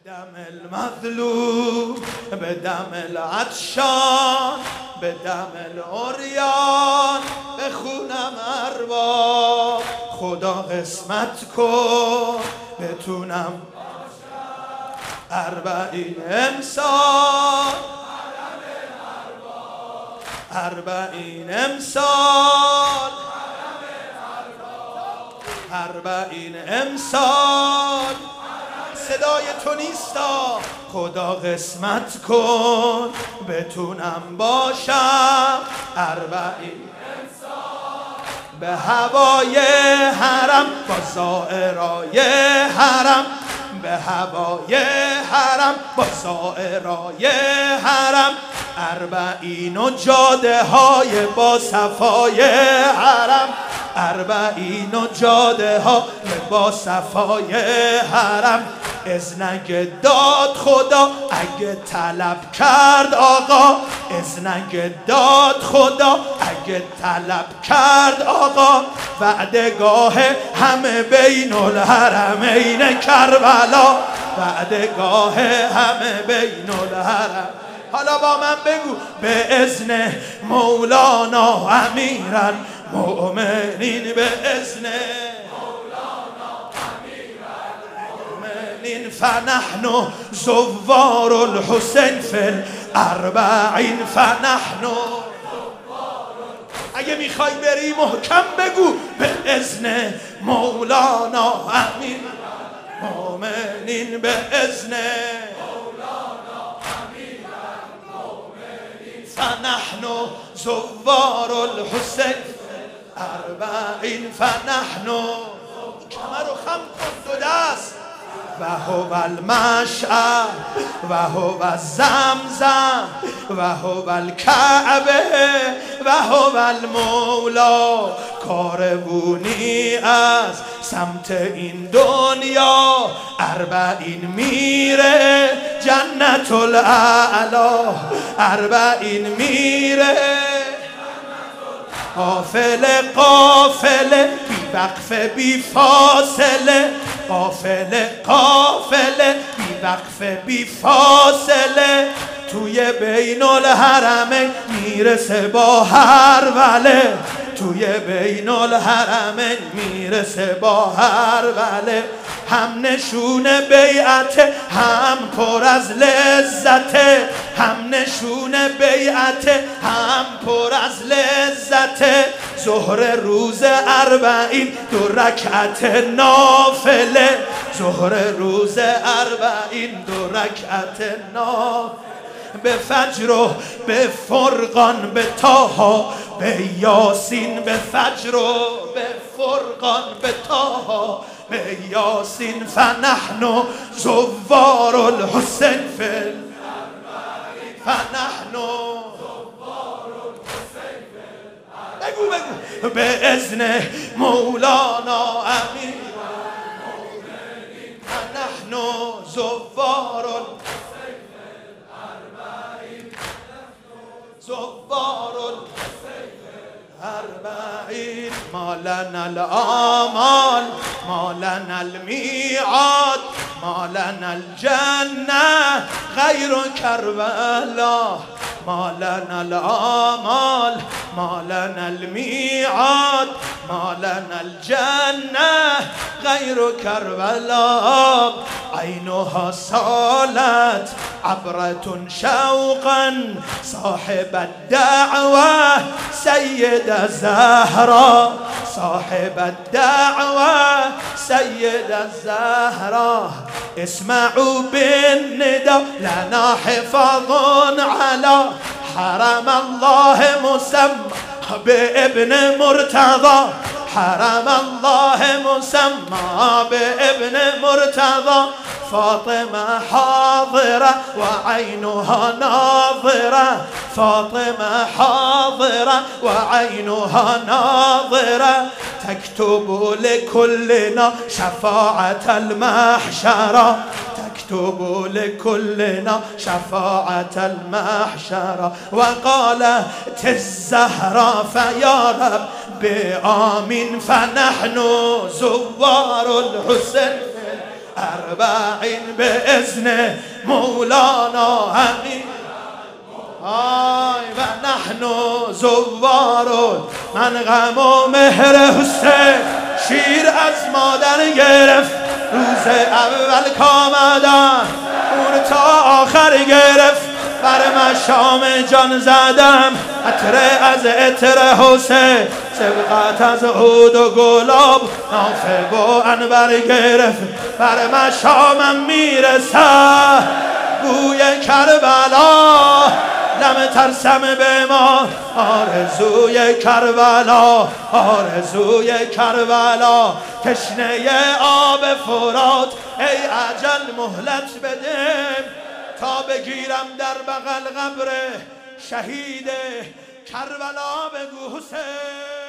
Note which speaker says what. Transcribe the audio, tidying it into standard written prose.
Speaker 1: دم المظلوم، به دم العطشان، به دم العریان، به خونم ارباب خدا قسمت کن بتونم 40 امسال 40 امسال 40 امسال صدای تو نیستا خدا قسمت کن بتونم باشم 40 به هوای حرم با زائرای حرم، به هوای حرم با زائرای حرم، 40 و جاده های با صفای حرم، 40 و جاده های با صفای حرم. اذنگ داد خدا اگه طلب کرد آقا، اذنگ داد خدا اگه طلب کرد آقا، وعدگاه همه بین الحرمین کربلا، وعدگاه همه بین الحرم. حالا با من بگو به اذن مولانا امیرالمؤمنین، به اذن فنحن زوار الحسین فی 40 فنحن. اگه میخوای بری محکم بگو به اذن مولانا امین المؤمنین، به اذن مولانا امین المؤمنین فنحن زوار الحسین فی 40 فنحن. کمر و خم کن دو دست. و هو المشعر و هو زمزم و هو الکعبه و هو المولا. کاروانی از سمت این دنیا 40 میره جنت الاعلی، 40 میره قافله قافله بی وقف بی فاصله، قافله قافله بی وقف بی فاصله، توی بین الحرمین میرسه با هر وله، توی بین الحرمین میرسه با هر وله. هم نشون بیعت هم پر از لذت، هم نشون بیعت هم پر از لذت. ظهر روز 40 2 رکعت نافله، ظهر روز 40 2 رکعت نافله. به فجر و به فرقان به طه به یاسین، به فجر و به فرقان به طه به یاسین فنحن زوار الحسین فی 40 فنحن زوار الحسین فی 40. بگو بگو به اذن مولانا امیر المؤمنین فنحن زوار الحسین فی 40 زوار الحسین فی 40. ما لنا الآمال ما لنا الميعاد ما لنا الجنة غير كربلاء، ما لنا الآمال ما لنا الميعاد ما لنا الجنة غير كربلاء. عينها سالت عبرة شوقا صاحب الدعوة سيد الزهراء، صاحب الدعوة سيد الزهراء. اسمعوا بالنداء لنا حفاظ على حرم الله مسمى بابن مرتضى، حرم الله مسمى بابن مرتضى. فاطمة حاضرة وعينها ناظرة، فاطمة حاضرة وعينها ناظرة. تكتب لكلنا شفاعة المحشرة، تكتب لكلنا شفاعة المحشرة. وقالت الزهراء فيا رب بآمين فنحن زوار الحسين اربعین به اذن مولانا همین آی و نحن زوارون من غم و مهر حسین شیر از مادر گرفت روز اول کامدن اون تا آخر گرفت بر مشام جان زدم عطر از عطر حسین سبقت از عود و گلاب نافه و انبر گرفت بر مشامم میرسه بوی کربلا لم ترسم به ما آرزوی کربلا آرزوی کربلا تشنه آب فرات ای اجل مهلت بده تا بگیرم در بغل قبر شهید کربلا بگو حسین